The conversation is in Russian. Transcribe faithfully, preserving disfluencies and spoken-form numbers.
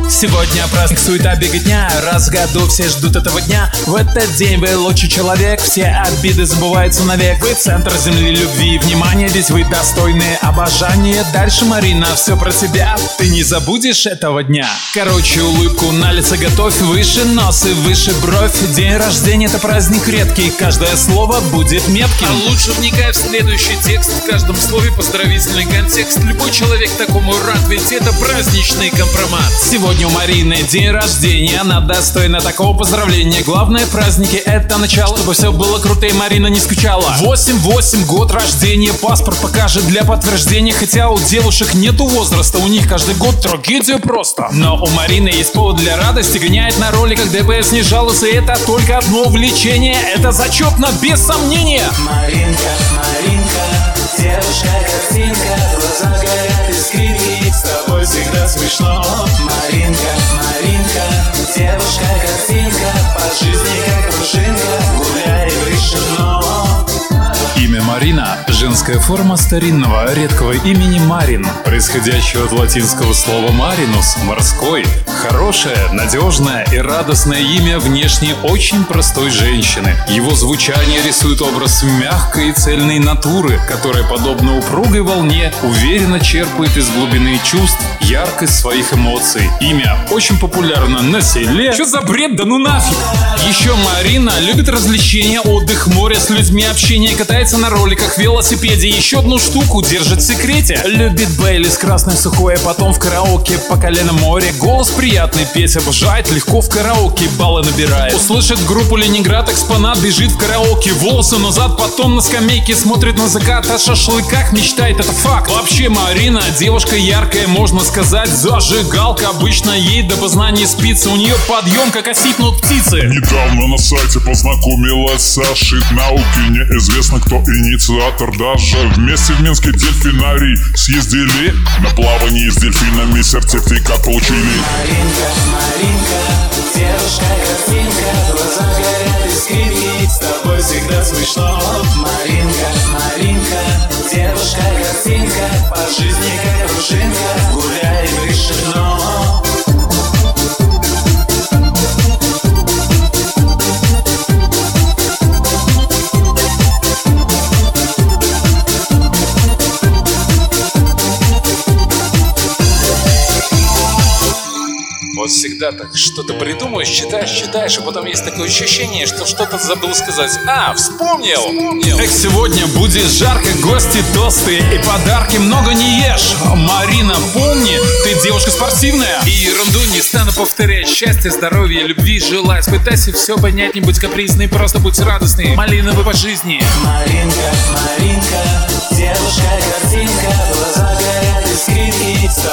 Сегодня праздник, суета, беготня. Раз в году все ждут этого дня. В этот день вы лучший человек. Все обиды забываются навек. Вы центр земли, любви и внимания. Ведь вы достойны обожания. Дальше, Марина, все про тебя. Ты не забудешь этого дня. Короче, улыбку на лице готовь. Выше нос и выше бровь. День рождения — это праздник редкий. Каждое слово будет метким. А лучше вникай в следующий текст. В каждом слове поздравительный контекст. Любой человек такому рад, ведь это праздничный компромат. Сегодня у Марины день рождения, она достойна такого поздравления. Главное, праздники — это начало, чтобы все было круто и Марина не скучала. восемь восемь, год рождения, паспорт покажет для подтверждения. Хотя у девушек нету возраста, у них каждый год трагедия просто. Но у Марины есть повод для радости, гоняет на роликах ДПС не жалуется. И это только одно увлечение, это зачетно без сомнения. Маринка, Маринка, девушка-картинка, глаза горят искренние, с тобой всегда смешно. Маринка, Маринка, девушка-картинка, по жизни как пружинка, гуляй выше ног. Имя Марина – женская форма старинного редкого имени Марин, происходящего от латинского слова «маринус» – «морской». Хорошее, надежное и радостное имя внешне очень простой женщины. Его звучание рисует образ мягкой и цельной натуры, которая, подобно упругой волне, уверенно черпает из глубины чувств яркость своих эмоций. Имя очень популярно на селе. Что за бред, да ну нафиг! Еще Марина любит развлечения, отдых, море с людьми, общение, катается на роликах, велосипеде. Еще одну штуку держит в секрете. Любит Бейлис, красное сухое, потом в караоке по колено море. Голос приятный, петь обожает, легко в караоке баллы набирает. Услышит группу Ленинград, экспонат, бежит в караоке, волосы назад, потом на скамейке смотрит на закат, о шашлыках мечтает, это факт. Вообще Марина девушка яркая, можно сказать, зажигалка. Обычно ей до познания спится, у нее подъем, как осипнут птицы. Недавно на сайте познакомилась с Сашей науки. Неизвестно, кто инициатор, даже вместе в Минский дельфинарий съездили. На плавании с дельфинами сертификат получили. Маринка, Маринка, девушка-картинка, глаза горят искренние, с тобой всегда смешно. Маринка, Маринка, девушка-картинка, по жизни как пружинка, гуляй выше ног. Вот всегда так что-то придумаешь, читаешь, читаешь, а потом есть такое ощущение, что что-то забыл сказать. А, вспомнил! вспомнил. Эх, сегодня будет жарко, гости, тосты и подарки много не ешь. Марина, помни, ты девушка спортивная. И ерунду не стану повторять. Счастья, здоровья, любви желать. Пытайся все понять, не будь капризной, просто будь радостной. Малиновый по жизни. Маринка, Маринка, девушка-картинка, глаза горят искренние, с